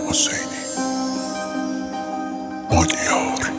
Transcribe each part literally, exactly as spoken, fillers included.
حسینی مادیار.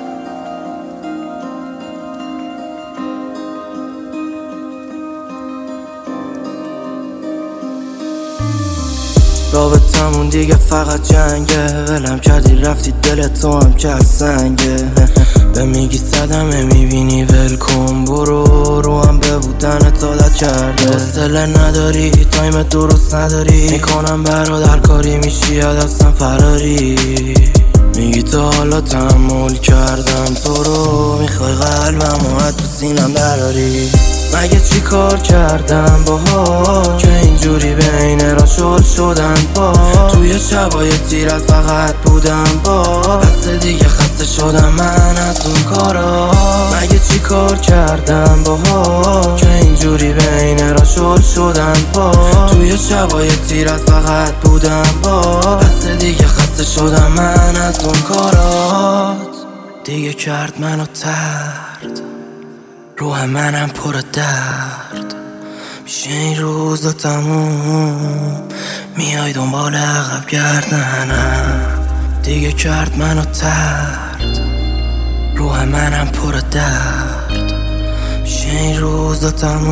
رابطمون دیگه فقط جنگه، ولم کردی رفتی دل تو هم که از سنگه. به میگی صدمه میبینی ول کن برو، رو هم به بودنت عادت کرده. حوصله نداری تایم درست نداری، میکنم برادر کاری میشی از دستم فراری. میگی تا حالا تحمل کردم تو رو، میخوای قلبم و تو سینم دراری. مگه چی کار کردم باها که اینجوری بین را شل شدن با توی شبای تیرت فقط بودم با بس دیگه خسته شدم من از اون کارا. مگه چی کار کردم باها که اینجوری بین را شل شدن با توی شبای تیرت فقط بودم با بس دیگه خسته شدم من از اون کارات. دیگه کرد منو ترد، روح منم پر درد میشه این روزا تموم، میای دنبال عقب گردنم. دیگه کرد منو ترد، روح منم پر درد میشه این روزا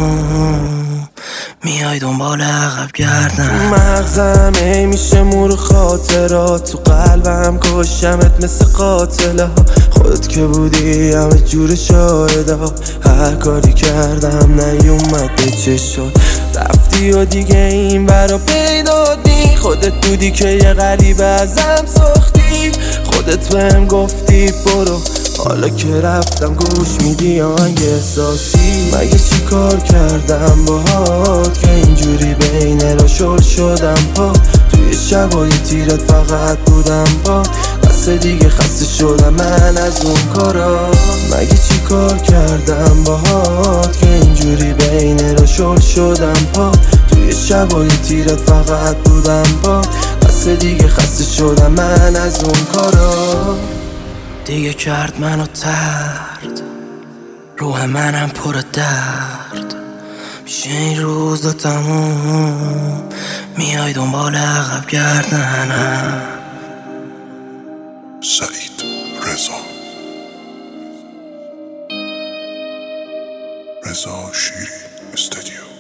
تموم، میای دنبال عقب گردنم. مغزم ای میشه مور خاطرات، تو قلبم کشمت مثل قاتله. خودت که بودی همه جور شایده، هر کاری کردم نیومد به چشم. رفتی و دیگه این برا پیدا نی، خودت بودی که یه غریبه ازم ساختی. خودت بهم گفتی برو، حالا که رفتم گوش میدی آهنگ احساسی. مگه چی کار کردم باهات که اینجوری بین را شل شدم پا توی شبای تیرت فقط بودم با بس دیگه خسته شدم من از اون کارا. مگه چی کار کردم باهات که اینجوری بین را شل شدم پا توی شبای تیرت فقط بودم با بس دیگه خسته شدم من از اون کارا. دیگه کرد منو ترد، روح منم پر درد میشه این روزا تموم، میای دنبال عقب گردنم. سعید رضا رضا شیری استودیو.